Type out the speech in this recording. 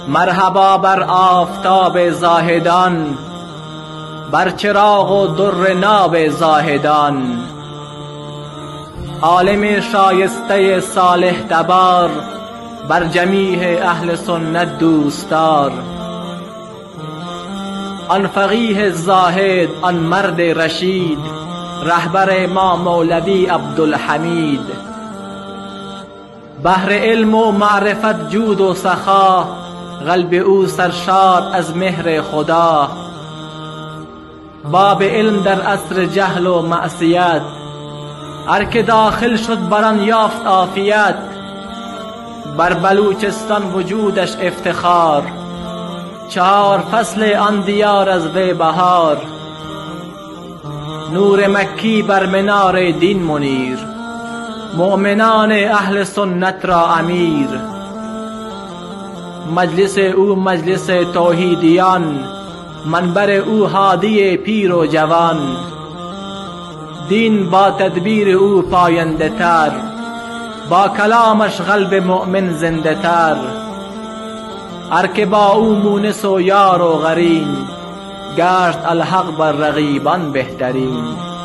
مرحبا بر آفتاب زاهدان، بر چراغ و در ناب زاهدان. عالم شایسته صالح تبار، بر جمیع اهل سنت دوستدار. آن فقیه زاهد، آن مرد رشید، رهبر ما مولوی عبدالحمید. بحر علم و معرفت جود و سخا، قلب او سرشار از مهر خدا. باب علم در عصر جهل و معصیت، هر که داخل شد بر آن یافت عافیت. بر بلوچستان وجودش افتخار، 4 فصل آن دیار از وی بهار. نور مکی بر منار دین منیر، مؤمنان اهل سنت را امیر. مجلس او مجلس توحیدیان، منبر او هادی پیر و جوان. دین با تدبیر او پاینده تر، با کلامش قلب مؤمن زنده تر. هر که با او مونس و یار و قرین، گشت الحق بر رقیبان بهترین.